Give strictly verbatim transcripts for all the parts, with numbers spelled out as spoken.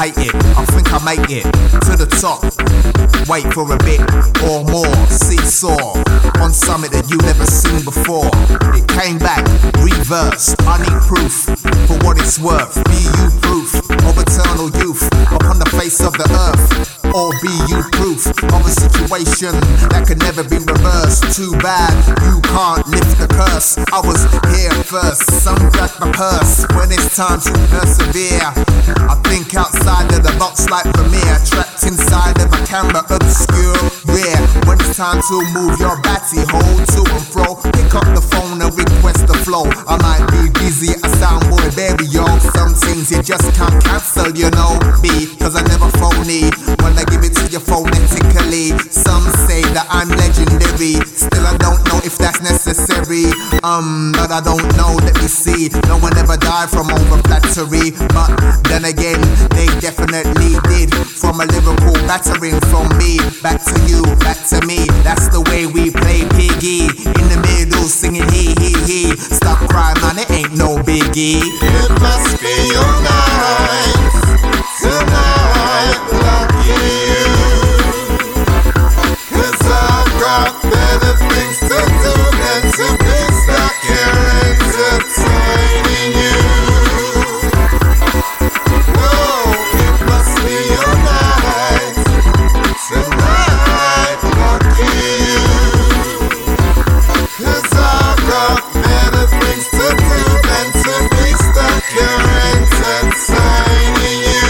hate it, I think I make it to the top. Wait for a bit or more, seesaw on something that you never seen before. It came back, reversed, I need proof for what it's worth. Be you proof of eternal youth upon the face of the earth. Or be you proof of a situation that could never be reversed. Too bad you can't lift the curse. I was here first, some grabbed my purse. When it's time to persevere, I think outside of the box like Premiere. Trapped inside of a camera, obscure, rare. When it's time to move your batty, hold to and fro. Pick up the phone and request the flow. I might be busy, a soundboy baby, yo. Some things you just can't cancel, you know. B, cause I never phony when I give it to you phonetically. Some say that I'm legendary, still I don't know if that's necessary. Um, but I don't know, let me see. No one ever died from over flattery, but then again, they definitely did from a lyrical battering from me. Back to you, back to me, that's the way we play piggy. In the middle singing hee hee hee. Stop crying man, it ain't no biggie. It must be your night tonight, lucky you, cause I've got better things to do than to be stuck here entertaining you. Oh, it must be your night tonight, lucky you, cause I've got better things to do than to be stuck here entertaining you.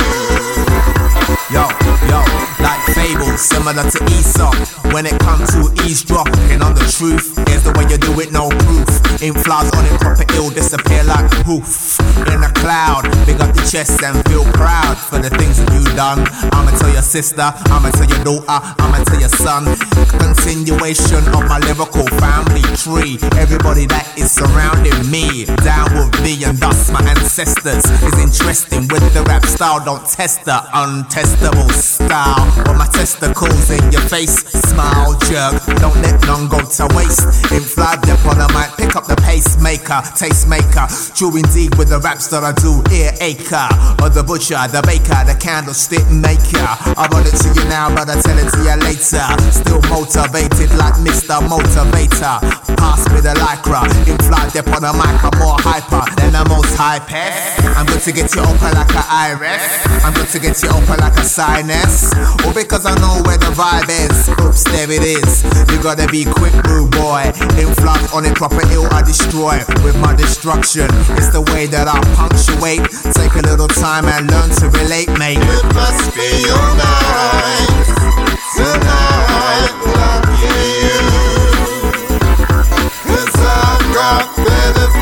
Yo, yo, like fables, similar to Aesop. When it comes to eavesdropping on the truth, here's the way you do it, no proof. Ink flies on it, proper ill, disappear like poof. In a cloud, big up the chest and feel proud for the things that you done. I'ma tell your sister, I'ma tell your daughter, I'ma tell your son. Continuation of my lyrical family tree. Everybody that is surrounding me, down with me and thus my ancestors. Is interesting with the rap style, don't test the untestable style. With my testicles in your face, smile, jerk, don't let none go to waste. In fly dip on a mic, pick up the pacemaker, tastemaker. True indeed with the raps that I do, ear acre. Or the butcher, the baker, the candlestick maker. I run it to you now, but I tell it to you later. Still motivated like Mister Motivator. Pass me the lycra, in fly dip on a mic, I'm more hyper than the most hype. I'm good to get you open like an iris. I'm good to get you open like a sinus. Or because I know where the vibe is. Oops, there it is. You gotta be quick, rude boy. Influx on it, proper ill, I destroy with my destruction. It's the way that I punctuate. Take a little time and learn to relate, mate. It must be your night tonight, lucky you, cause I've got better